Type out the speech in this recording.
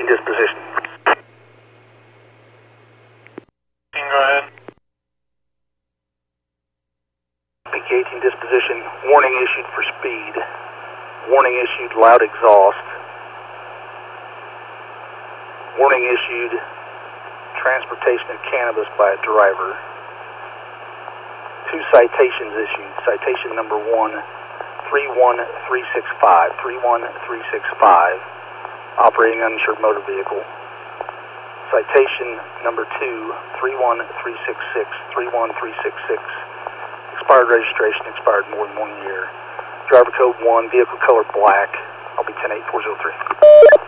disposition. Go ahead. PK-18 disposition. Warning issued for speed. Warning issued loud exhaust. Warning issued transportation of cannabis by a driver. 2 citations issued. Citation number 1, 31365. 31365. Operating uninsured motor vehicle. Citation number 2, 31366. 31366. Expired registration, expired more than 1 year. Driver code 1, vehicle color black. I'll be 108-403.